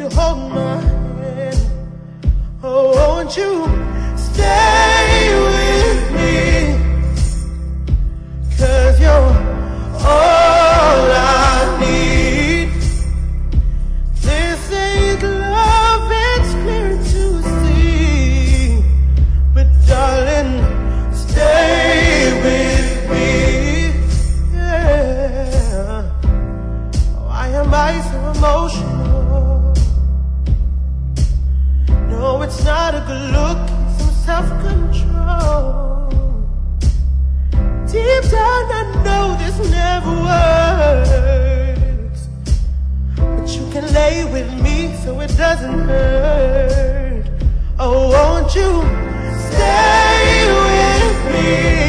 hold my hand? Oh, won't you stay with me? 'Cause you're all I need. This ain't love, it's clear to see. But darling, stay with me. Yeah. Why am I so emotional? No, it's not a good look, it's some self-control. Deep down I know this never works, but you can lay with me so it doesn't hurt. Oh, won't you stay with me?